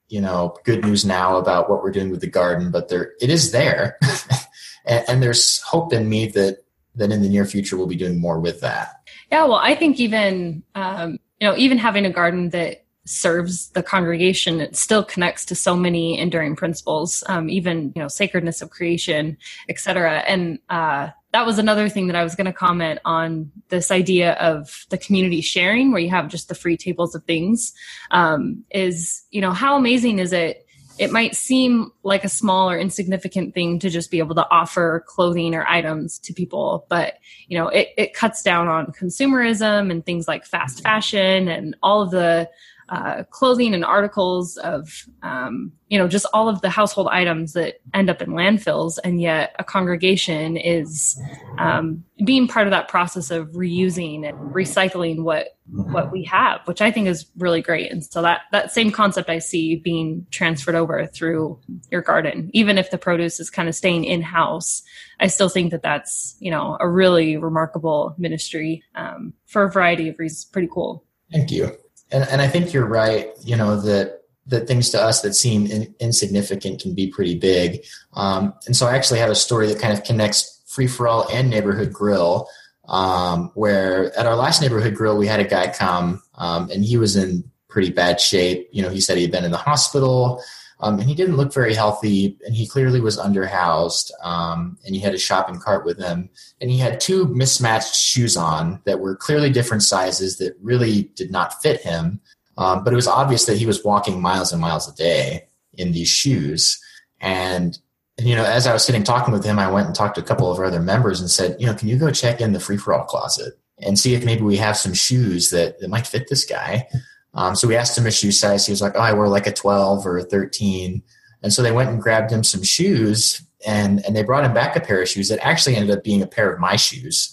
Speaker 3: you know, good news now about what we're doing with the garden, but there, it is there. and, and there's hope in me that, that in the near future, we'll be doing more with that.
Speaker 2: Yeah. Well, I think even, um, you know, even having a garden that serves the congregation, it still connects to so many enduring principles, um, even, you know, sacredness of creation, et cetera. And, uh, that was another thing that I was going to comment on, this idea of the community sharing, where you have just the free tables of things, um, is, you know, how amazing is it? It might seem like a small or insignificant thing to just be able to offer clothing or items to people, but, you know, it, it cuts down on consumerism and things like fast fashion and all of the Uh, clothing and articles of, um, you know, just all of the household items that end up in landfills. And yet a congregation is um, being part of that process of reusing and recycling what what we have, which I think is really great. And so that that same concept I see being transferred over through your garden. Even if the produce is kind of staying in-house, I still think that that's, you know, a really remarkable ministry um, for a variety of reasons. Pretty cool.
Speaker 3: Thank you. And and I think you're right, you know, that that things to us that seem in, insignificant can be pretty big. Um, and so I actually have a story that kind of connects Free For All and Neighborhood Grill, um, where at our last Neighborhood Grill, we had a guy come um, and he was in pretty bad shape. You know, he said he'd been in the hospital um, and he didn't look very healthy, and he clearly was underhoused, um, and he had a shopping cart with him, and he had two mismatched shoes on that were clearly different sizes that really did not fit him. Um, but it was obvious that he was walking miles and miles a day in these shoes. And, and, you know, as I was sitting talking with him, I went and talked to a couple of our other members and said, you know, can you go check in the Free For All closet and see if maybe we have some shoes that, that might fit this guy? Um, so we asked him his shoe size. He was like, oh, I wear like a twelve or a thirteen. And so they went and grabbed him some shoes, and, and they brought him back a pair of shoes that actually ended up being a pair of my shoes.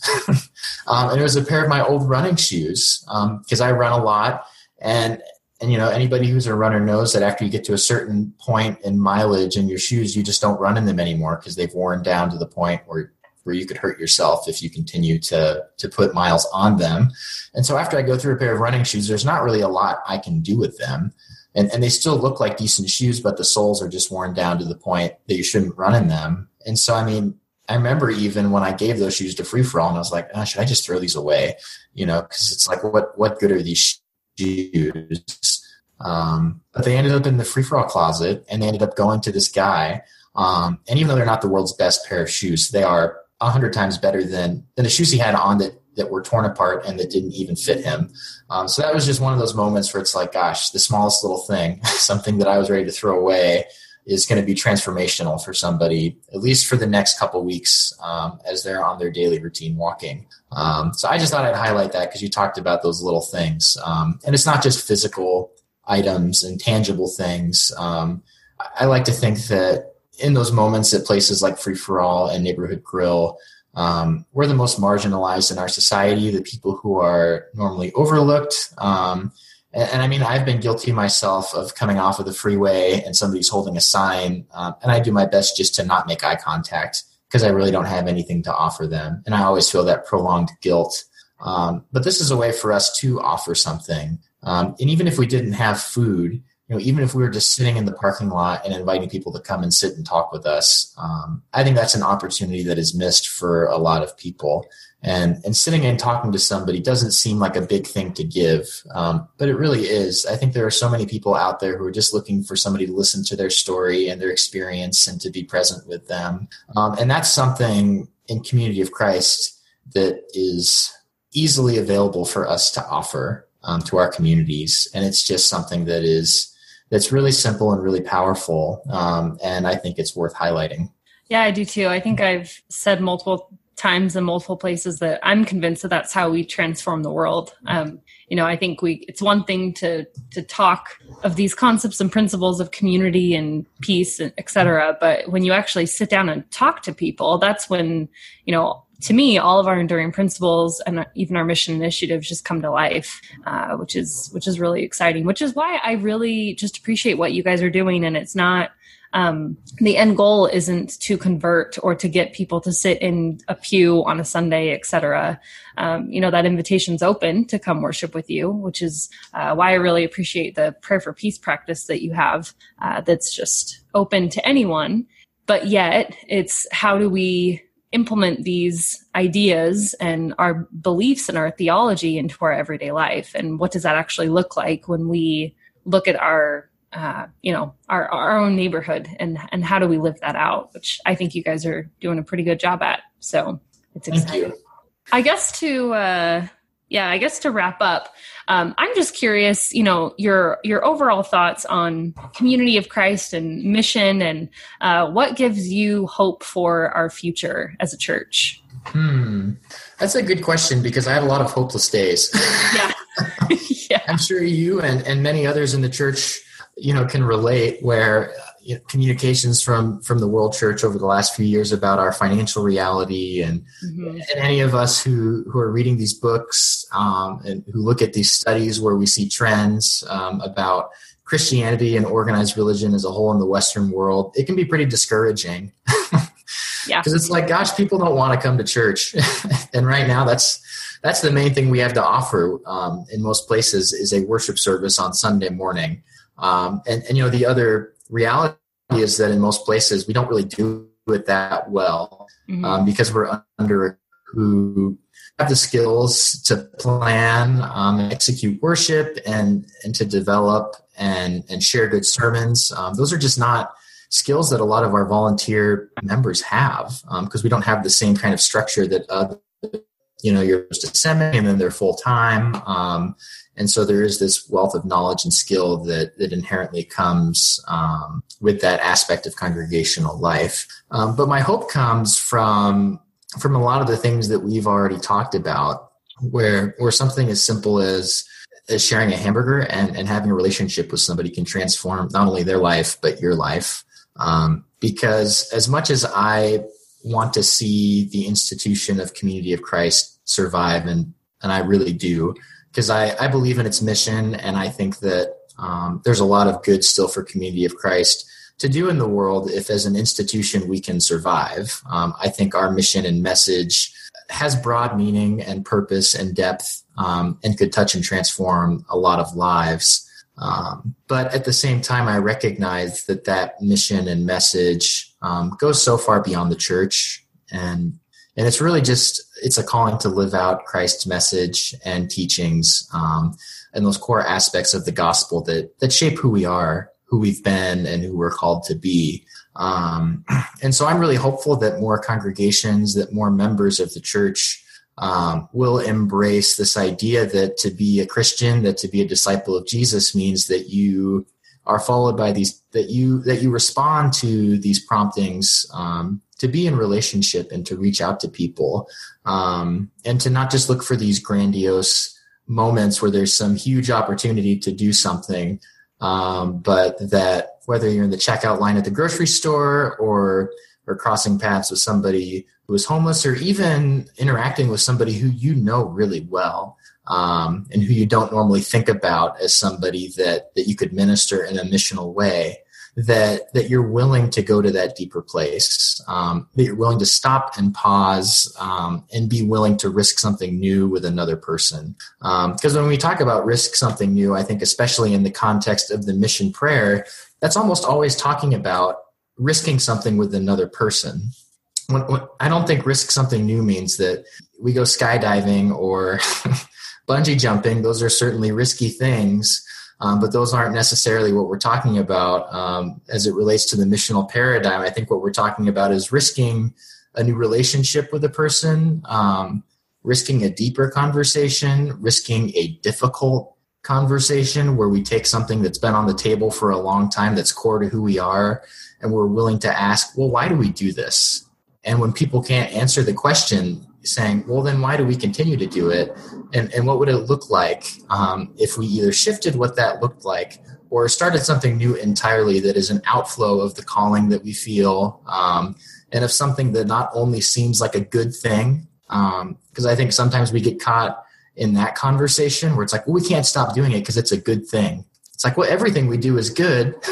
Speaker 3: um, and it was a pair of my old running shoes because um, I run a lot. And, and, you know, anybody who's a runner knows that after you get to a certain point in mileage in your shoes, you just don't run in them anymore because they've worn down to the point where where you could hurt yourself if you continue to to put miles on them. And so after I go through a pair of running shoes, there's not really a lot I can do with them. And, and they still look like decent shoes, but the soles are just worn down to the point that you shouldn't run in them. And so, I mean, I remember even when I gave those shoes to Free For All, and I was like, oh, should I just throw these away? You know, because it's like, what what good are these shoes? Um, but they ended up in the Free For All closet, and they ended up going to this guy. Um, and even though they're not the world's best pair of shoes, they are a hundred times better than, than the shoes he had on that, that were torn apart and that didn't even fit him. Um, so that was just one of those moments where it's like, gosh, the smallest little thing, something that I was ready to throw away, is going to be transformational for somebody, at least for the next couple of weeks, um, as they're on their daily routine walking. Um, so I just thought I'd highlight that because you talked about those little things. Um, and it's not just physical items and tangible things. Um, I like to think that in those moments at places like Free For All and Neighborhood Grill, um, we're the most marginalized in our society, the people who are normally overlooked. Um, and, and I mean, I've been guilty myself of coming off of the freeway and somebody's holding a sign, um, and I do my best just to not make eye contact because I really don't have anything to offer them. And I always feel that prolonged guilt. Um, but this is a way for us to offer something. Um, and even if we didn't have food, you know, even if we were just sitting in the parking lot and inviting people to come and sit and talk with us, um, I think that's an opportunity that is missed for a lot of people. And and sitting and talking to somebody doesn't seem like a big thing to give, um, but it really is. I think there are so many people out there who are just looking for somebody to listen to their story and their experience and to be present with them. Um, and that's something in Community of Christ that is easily available for us to offer um, to our communities. And it's just something that is that's really simple and really powerful. Um, and I think it's worth highlighting.
Speaker 2: Yeah, I do too. I think I've said multiple times in multiple places that I'm convinced that that's how we transform the world. Um, you know, I think we, it's one thing to, to talk of these concepts and principles of community and peace, and et cetera. But when you actually sit down and talk to people, that's when, you know, to me, all of our enduring principles and even our mission initiatives just come to life, uh, which is which is really exciting, which is why I really just appreciate what you guys are doing. And it's not um, the end goal isn't to convert or to get people to sit in a pew on a Sunday, et cetera. Um, you know, that invitation's open to come worship with you, which is uh, why I really appreciate the Prayer for Peace practice that you have, uh, that's just open to anyone. But yet it's how do we implement these ideas and our beliefs and our theology into our everyday life? And what does that actually look like when we look at our, uh, you know, our, our own neighborhood, and, and how do we live that out, which I think you guys are doing a pretty good job at. So it's exciting. I guess to, uh, yeah, I guess to wrap up, um, I'm just curious, you know, your your overall thoughts on Community of Christ and mission, and uh, what gives you hope for our future as a church?
Speaker 3: Hmm. That's a good question, because I had a lot of hopeless days.
Speaker 2: Yeah. Yeah.
Speaker 3: I'm sure you and, and many others in the church, you know, can relate, where you know, communications from, from the World Church over the last few years about our financial reality, and, mm-hmm. and any of us who, who are reading these books um, and who look at these studies where we see trends um, about Christianity and organized religion as a whole in the Western world, it can be pretty discouraging.
Speaker 2: Yeah.
Speaker 3: Because it's like, gosh, people don't want to come to church. And right now that's, that's the main thing we have to offer um, in most places, is a worship service on Sunday morning. Um, and, and, you know, the other reality is that in most places we don't really do it that well, mm-hmm. um, because we're under who have the skills to plan, um, and execute worship, and, and to develop and, and share good sermons. Um, those are just not skills that a lot of our volunteer members have, because um, we don't have the same kind of structure that other, you know, you're supposed to semi and then they're full time. Um, and so there is this wealth of knowledge and skill that, that inherently comes um, with that aspect of congregational life. Um, but my hope comes from, from a lot of the things that we've already talked about, where, where something as simple as, as sharing a hamburger and, and having a relationship with somebody can transform not only their life, but your life. Um, because as much as I want to see the institution of Community of Christ survive, and, and I really do, because I, I believe in its mission, and I think that um, there's a lot of good still for Community of Christ to do in the world if as an institution we can survive. Um, I think our mission and message has broad meaning and purpose and depth, um, and could touch and transform a lot of lives. Um, but at the same time, I recognize that that mission and message um, goes so far beyond the church, and and it's really just, it's a calling to live out Christ's message and teachings, um, and those core aspects of the gospel that that shape who we are, who we've been, and who we're called to be. Um, and so I'm really hopeful that more congregations, that more members of the church Um, will embrace this idea that to be a Christian, that to be a disciple of Jesus means that you are followed by these, that you, that you respond to these promptings, um, to be in relationship and to reach out to people, um, and to not just look for these grandiose moments where there's some huge opportunity to do something, um, but that whether you're in the checkout line at the grocery store, or or crossing paths with somebody who is homeless, or even interacting with somebody who you know really well, um, and who you don't normally think about as somebody that, that you could minister in a missional way, that, that you're willing to go to that deeper place, um, that you're willing to stop and pause, um, and be willing to risk something new with another person. Um, because when we talk about risk something new, I think especially in the context of the mission prayer, that's almost always talking about risking something with another person. When, when, I don't think risk something new means that we go skydiving or bungee jumping. Those are certainly risky things, um, but those aren't necessarily what we're talking about um, as it relates to the missional paradigm. I think what we're talking about is risking a new relationship with a person, um, risking a deeper conversation, risking a difficult conversation where we take something that's been on the table for a long time, that's core to who we are, and we're willing to ask, well, why do we do this? And when people can't answer the question, saying, well, then why do we continue to do it? And, and what would it look like um, if we either shifted what that looked like, or started something new entirely that is an outflow of the calling that we feel, um, and of something that not only seems like a good thing, because um, I think sometimes we get caught in that conversation where it's like, well, we can't stop doing it because it's a good thing. It's like, well, everything we do is good.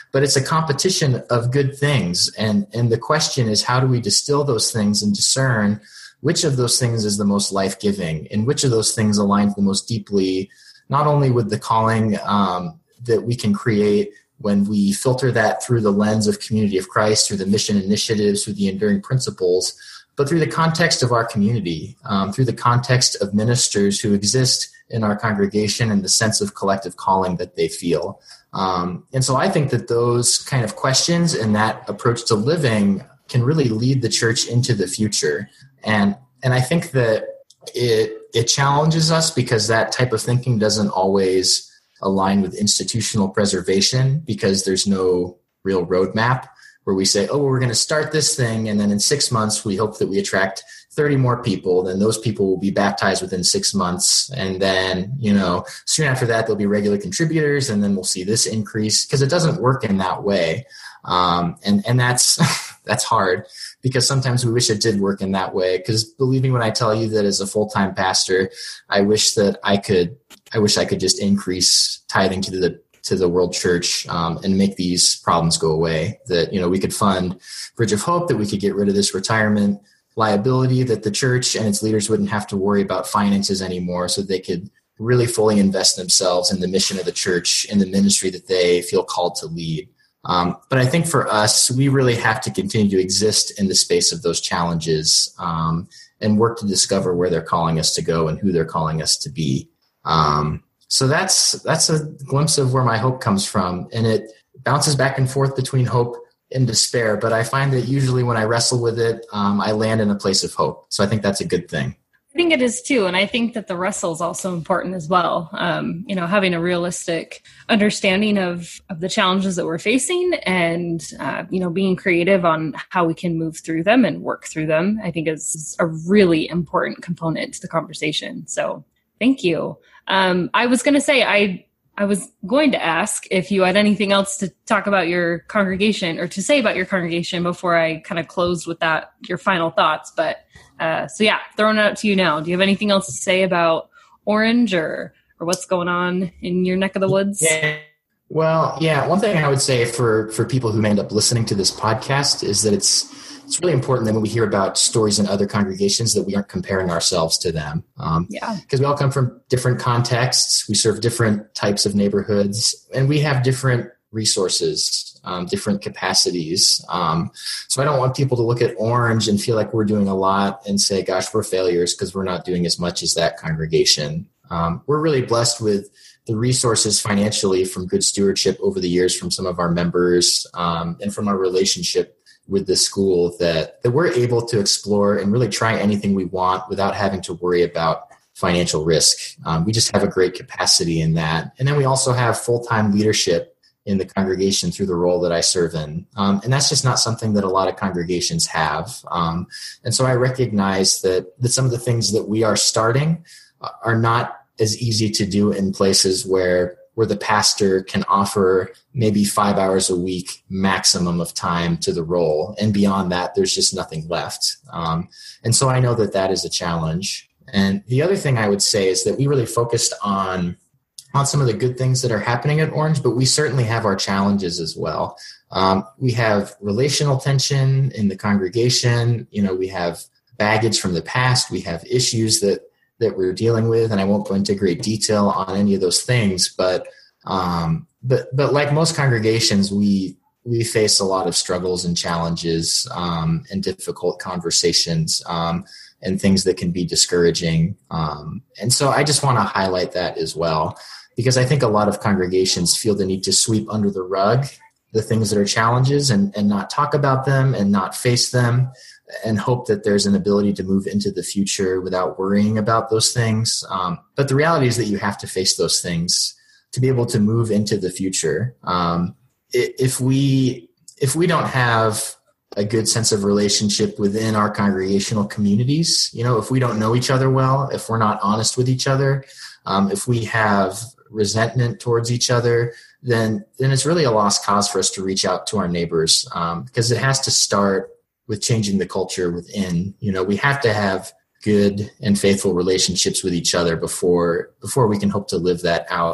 Speaker 3: but it's a competition of good things. And, and the question is, how do we distill those things and discern which of those things is the most life-giving and which of those things aligns the most deeply, not only with the calling um, that we can create when we filter that through the lens of Community of Christ, through the mission initiatives, through the enduring principles, but through the context of our community, um, through the context of ministers who exist in our congregation and the sense of collective calling that they feel. Um, and so I think that those kind of questions and that approach to living can really lead the church into the future. And and I think that it it challenges us because that type of thinking doesn't always align with institutional preservation, because there's no real roadmap where we say, oh, well, we're going to start this thing, and then in six months we hope that we attract thirty more people. Then those people will be baptized within six months. And then, you know, soon after that, they'll be regular contributors, and then we'll see this increase, because it doesn't work in that way. Um, and, and that's, that's hard, because sometimes we wish it did work in that way. Because believe me when I tell you that as a full-time pastor, I wish that I could, I wish I could just increase tithing to the to the world church um, and make these problems go away. That, you know, we could fund Bridge of Hope, that we could get rid of this retirement liability, that the church and its leaders wouldn't have to worry about finances anymore, so they could really fully invest themselves in the mission of the church and the ministry that they feel called to lead. Um, but I think for us, we really have to continue to exist in the space of those challenges um, and work to discover where they're calling us to go and who they're calling us to be. Um, So that's that's a glimpse of where my hope comes from, and it bounces back and forth between hope and despair. But I find that usually when I wrestle with it, um, I land in a place of hope. So I think that's a good thing.
Speaker 2: I think it is too, and I think that the wrestle is also important as well. Um, you know, having a realistic understanding of of the challenges that we're facing, and uh, you know, being creative on how we can move through them and work through them, I think is a really important component to the conversation. So thank you. Um, I was going to say, I, I was going to ask if you had anything else to talk about your congregation or to say about your congregation before I kind of closed with that, your final thoughts. But, uh, so yeah, throwing it out to you now. Do you have anything else to say about Orange or, or what's going on in your neck of the woods?
Speaker 3: Yeah. Well, yeah, one thing I would say for, for people who may end up listening to this podcast is that it's, It's really important that when we hear about stories in other congregations that we aren't comparing ourselves to them. Um, yeah. Because we all come from different contexts. We serve different types of neighborhoods, and we have different resources, um, different capacities. Um, so I don't want people to look at Orange and feel like we're doing a lot and say, gosh, we're failures because we're not doing as much as that congregation. Um, we're really blessed with the resources financially from good stewardship over the years from some of our members um, and from our relationship with the school, that, that we're able to explore and really try anything we want without having to worry about financial risk. Um, we just have a great capacity in that. And then we also have full-time leadership in the congregation through the role that I serve in. Um, and that's just not something that a lot of congregations have. Um, and so I recognize that, that some of the things that we are starting are not as easy to do in places where where the pastor can offer maybe five hours a week maximum of time to the role. And beyond that, there's just nothing left. Um, and so I know that that is a challenge. And the other thing I would say is that we really focused on, on some of the good things that are happening at Orange, but we certainly have our challenges as well. Um, we have relational tension in the congregation. You know, we have baggage from the past. We have issues that that we're dealing with, and I won't go into great detail on any of those things, but um, but but like most congregations, we we face a lot of struggles and challenges um, and difficult conversations um, and things that can be discouraging. Um, and so I just want to highlight that as well, because I think a lot of congregations feel the need to sweep under the rug the things that are challenges and, and not talk about them and not face them, and hope that there's an ability to move into the future without worrying about those things. Um, but the reality is that you have to face those things to be able to move into the future. Um, if we if we don't have a good sense of relationship within our congregational communities, you know, if we don't know each other well, if we're not honest with each other, um, if we have resentment towards each other, then then it's really a lost cause for us to reach out to our neighbors, um, because it has to start with changing the culture within. You know, we have to have good and faithful relationships with each other before before we can hope to live that out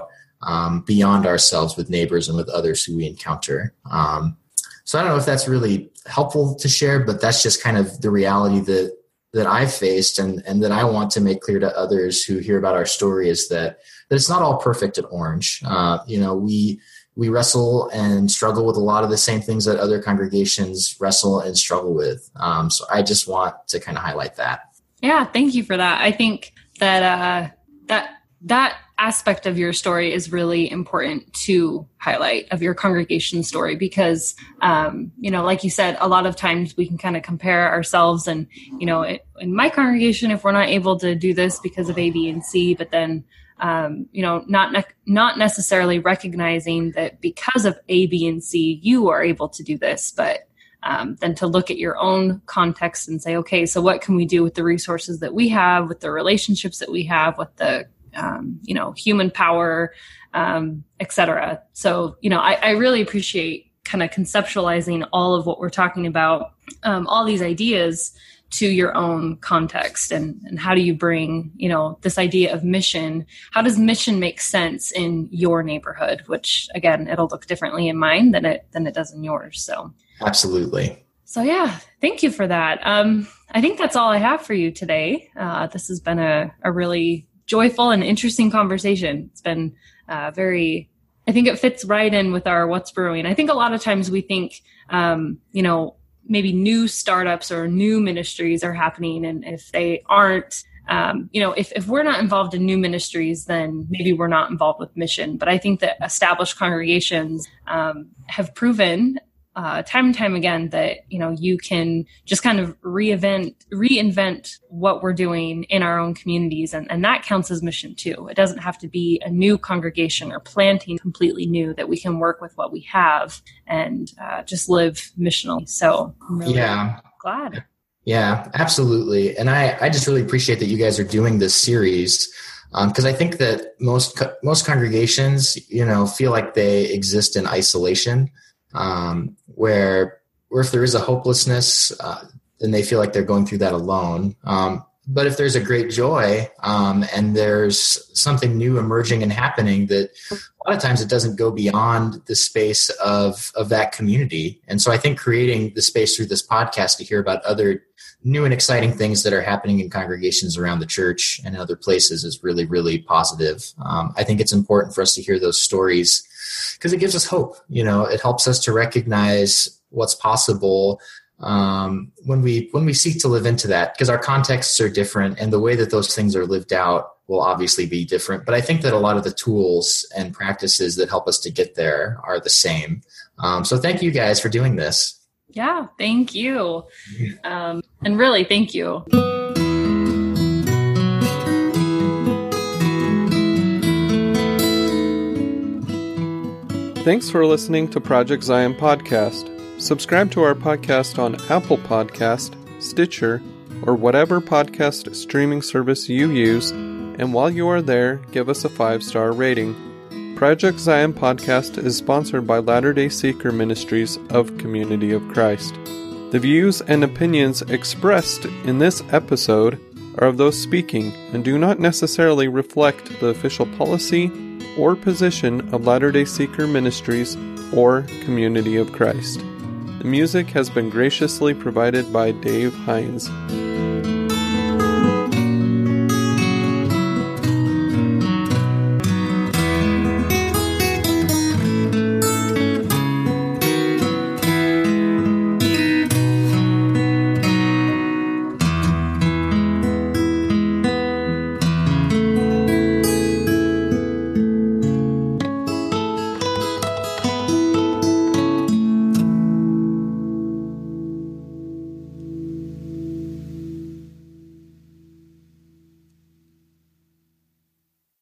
Speaker 3: um, beyond ourselves with neighbors and with others who we encounter. Um, so I don't know if that's really helpful to share, but that's just kind of the reality that that I've faced and, and that I want to make clear to others who hear about our story is that, that it's not all perfect at Orange. Uh, you know, we we wrestle and struggle with a lot of the same things that other congregations wrestle and struggle with. Um, so I just want to kind of highlight that.
Speaker 2: Yeah, thank you for that. I think that uh, that that aspect of your story is really important to highlight, of your congregation story, because, um, you know, like you said, a lot of times we can kind of compare ourselves and, you know, it, in my congregation, if we're not able to do this because of A, B, and C, but then, um, you know, not, ne- not necessarily recognizing that because of A, B, and C, you are able to do this, but um, then to look at your own context and say, okay, so what can we do with the resources that we have, with the relationships that we have, with the Um, you know, human power, um, et cetera. So, you know, I, I really appreciate kind of conceptualizing all of what we're talking about, um, all these ideas to your own context, and, and how do you bring, you know, this idea of mission, how does mission make sense in your neighborhood, which again, it'll look differently in mine than it, than it does in yours. So
Speaker 3: absolutely.
Speaker 2: So yeah, thank you for that. Um, I think that's all I have for you today. Uh, this has been a, a really joyful and interesting conversation. It's been uh, very, I think it fits right in with our What's Brewing. I think a lot of times we think, um, you know, maybe new startups or new ministries are happening. And if they aren't, um, you know, if, if we're not involved in new ministries, then maybe we're not involved with mission. But I think that established congregations um, have proven Uh, time and time again that, you know, you can just kind of reinvent, reinvent what we're doing in our own communities. And, and that counts as mission too. It doesn't have to be a new congregation or planting completely new, that we can work with what we have and uh, just live missionally. So I'm really
Speaker 3: yeah.
Speaker 2: glad.
Speaker 3: Yeah, absolutely. And I, I just really appreciate that you guys are doing this series. Because um, I think that most, most congregations, you know, feel like they exist in isolation. Um, where, where if there is a hopelessness, uh, then they feel like they're going through that alone. Um, but if there's a great joy, um, and there's something new emerging and happening, that a lot of times it doesn't go beyond the space of, of that community. And so I think creating the space through this podcast to hear about other new and exciting things that are happening in congregations around the church and other places is really, really positive. Um, I think it's important for us to hear those stories, because it gives us hope. You know, it helps us to recognize what's possible um, when we when we seek to live into that, because our contexts are different and the way that those things are lived out will obviously be different. But I think that a lot of the tools and practices that help us to get there are the same. Um, so thank you guys for doing this.
Speaker 2: Yeah, thank you. Um, and really, thank you.
Speaker 1: Thanks for listening to Project Zion Podcast. Subscribe to our podcast on Apple Podcast, Stitcher, or whatever podcast streaming service you use, and while you are there, give us a five-star rating. Project Zion Podcast is sponsored by Latter-day Seeker Ministries of Community of Christ. The views and opinions expressed in this episode are of those speaking and do not necessarily reflect the official policy or position of Latter-day Seeker Ministries or Community of Christ. The music has been graciously provided by Dave Hines.